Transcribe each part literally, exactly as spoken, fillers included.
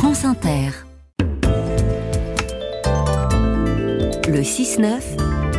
France Inter. Le six neuf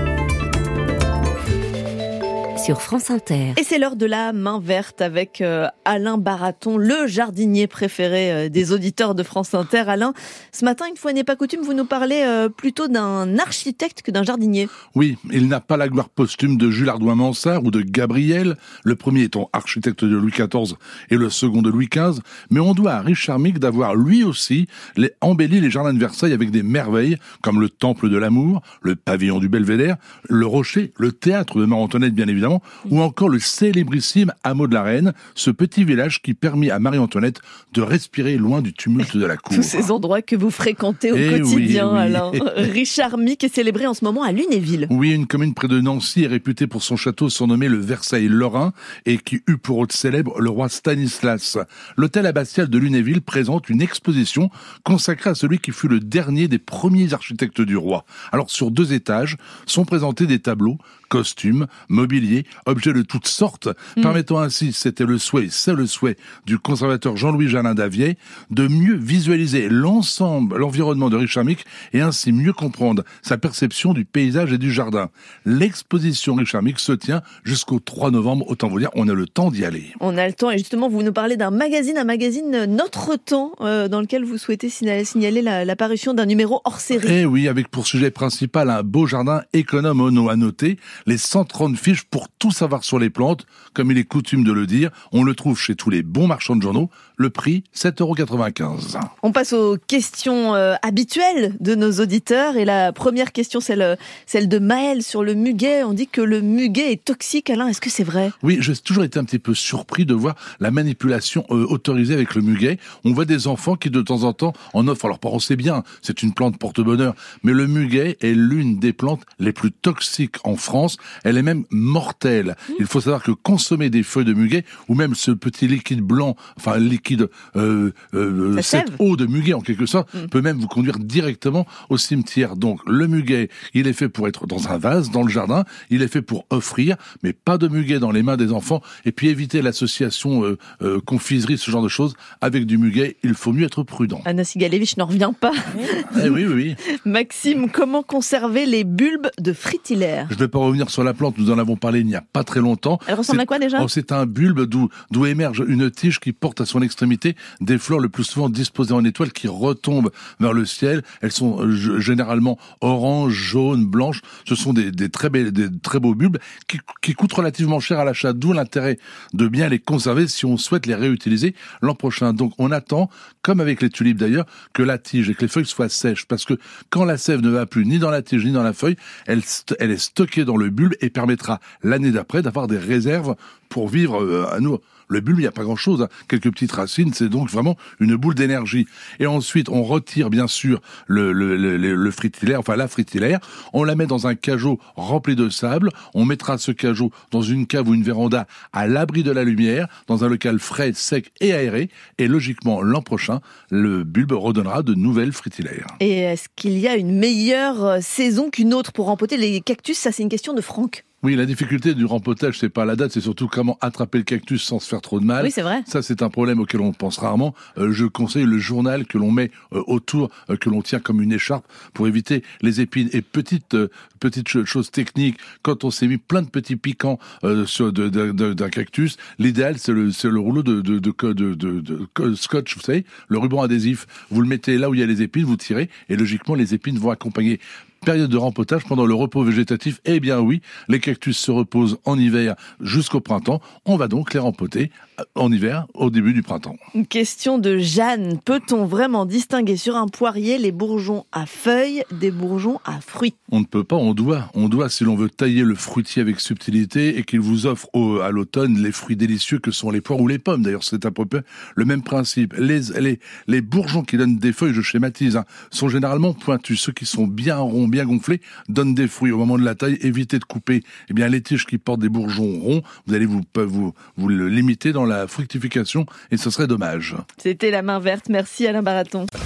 sur France Inter. Et c'est l'heure de la main verte avec euh, Alain Baraton, le jardinier préféré euh, des auditeurs de France Inter. Alain, ce matin, une fois n'est pas coutume, vous nous parlez euh, plutôt d'un architecte que d'un jardinier. Oui, il n'a pas la gloire posthume de Jules Hardouin-Mansart ou de Gabriel, le premier étant architecte de Louis quatorze et le second de Louis quinze, mais on doit à Richard Micke d'avoir lui aussi les, embelli les jardins de Versailles avec des merveilles comme le Temple de l'Amour, le pavillon du Belvédère, le Rocher, le théâtre de Marie-Antoinette bien évidemment, ou encore le célébrissime hameau de la Reine, ce petit village qui permit à Marie-Antoinette de respirer loin du tumulte de la cour. Tous ces endroits que vous fréquentez au Eh quotidien, oui, oui. Alain. Richard Micke est célébré en ce moment à Lunéville. Oui, une commune près de Nancy est réputée pour son château surnommé le Versailles lorrain et qui eut pour hôte célèbre le roi Stanislas. L'hôtel abbatial de Lunéville présente une exposition consacrée à celui qui fut le dernier des premiers architectes du roi. Alors, sur deux étages sont présentés des tableaux, costumes, mobilier, objets de toutes sortes, mmh. permettant ainsi, c'était le souhait, c'est le souhait du conservateur Jean-Louis Jalin d'Avier, de mieux visualiser l'ensemble, l'environnement de Richard Micke et ainsi mieux comprendre sa perception du paysage et du jardin. L'exposition Richard Micke se tient jusqu'au trois novembre, autant vous dire, on a le temps d'y aller. On a le temps et justement, vous nous parlez d'un magazine, un magazine Notre Temps, euh, dans lequel vous souhaitez signaler, signaler la, la parution d'un numéro hors série. Eh oui, avec pour sujet principal un beau jardin économe ono à noter, les cent trente fiches pour tout savoir sur les plantes, comme il est coutume de le dire. On le trouve chez tous les bons marchands de journaux. Le prix, sept euros quatre-vingt-quinze. On passe aux questions euh, habituelles de nos auditeurs. Et la première question, c'est le, celle de Maël sur le muguet. On dit que le muguet est toxique. Alain, est-ce que c'est vrai ? Oui, j'ai toujours été un petit peu surpris de voir la manipulation euh, autorisée avec le muguet. On voit des enfants qui, de temps en temps, en offrent à leurs parents. C'est bien, c'est une plante porte-bonheur. Mais le muguet est l'une des plantes les plus toxiques en France. Elle est même mortelle. Il faut savoir que consommer des feuilles de muguet, ou même ce petit liquide blanc, enfin liquide, euh, euh, cette eau de muguet en quelque sorte, mm. peut même vous conduire directement au cimetière. Donc le muguet, il est fait pour être dans un vase, dans le jardin, il est fait pour offrir, mais pas de muguet dans les mains des enfants. Et puis éviter l'association euh, euh, confiserie, ce genre de choses, avec du muguet, il faut mieux être prudent. Anna Sigalevich n'en revient pas. Eh oui, oui, oui. Maxime, comment conserver les bulbes de fritillaire ? Je ne vais pas revenir sur la plante, nous en avons parlé il n'y a pas très longtemps. Elle ressemble c'est, à quoi déjà ? oh, C'est un bulbe d'où, d'où émerge une tige qui porte à son extrémité des fleurs le plus souvent disposées en étoiles qui retombent vers le ciel. Elles sont euh, généralement orange, jaune, blanches. Ce sont des, des, très, belles, des très beaux bulbes qui, qui coûtent relativement cher à l'achat, d'où l'intérêt de bien les conserver si on souhaite les réutiliser l'an prochain. Donc on attend, comme avec les tulipes d'ailleurs, que la tige et que les feuilles soient sèches, parce que quand la sève ne va plus ni dans la tige ni dans la feuille, elle, elle est stockée dans le bulbe et permettra l'année d'après d'avoir des réserves pour vivre euh, à nous. Le bulbe, il n'y a pas grand-chose, hein. Quelques petites racines, c'est donc vraiment une boule d'énergie. Et ensuite, on retire bien sûr le, le, le, le fritillaire, enfin la fritillaire, on la met dans un cajot rempli de sable, on mettra ce cajot dans une cave ou une véranda à l'abri de la lumière, dans un local frais, sec et aéré, et logiquement, l'an prochain, le bulbe redonnera de nouvelles fritillaires. Et est-ce qu'il y a une meilleure saison qu'une autre pour rempoter les cactus ? Ça, c'est une question de Franck. Oui, la difficulté du rempotage, c'est pas la date, c'est surtout comment attraper le cactus sans se faire trop de mal. Oui, c'est vrai. Ça, c'est un problème auquel on pense rarement. Euh, je conseille le journal que l'on met euh, autour, euh, que l'on tient comme une écharpe pour éviter les épines. Et petite euh, petite chose technique, quand on s'est mis plein de petits piquants euh, sur de, de, de, d'un cactus, l'idéal, c'est le, c'est le rouleau de, de, de, de, de, de scotch, vous savez, le ruban adhésif. Vous le mettez là où il y a les épines, vous tirez, et logiquement, les épines vont accompagner. Période de rempotage pendant le repos végétatif, eh bien oui, les cactus se reposent en hiver jusqu'au printemps. On va donc les rempoter en hiver, au début du printemps. Une question de Jeanne. Peut-on vraiment distinguer sur un poirier les bourgeons à feuilles des bourgeons à fruits ? On ne peut pas, on doit. On doit si l'on veut tailler le fruitier avec subtilité et qu'il vous offre au, à l'automne les fruits délicieux que sont les poires ou les pommes. D'ailleurs, c'est à peu près le même principe. Les, les, les bourgeons qui donnent des feuilles, je schématise, hein, sont généralement pointus. Ceux qui sont bien ronds, bien gonflés, donnent des fruits. Au moment de la taille, évitez de couper eh bien, les tiges qui portent des bourgeons ronds. Vous allez vous, vous, vous le limiter dans la fructification et ce serait dommage. C'était la main verte. Merci Alain Baraton.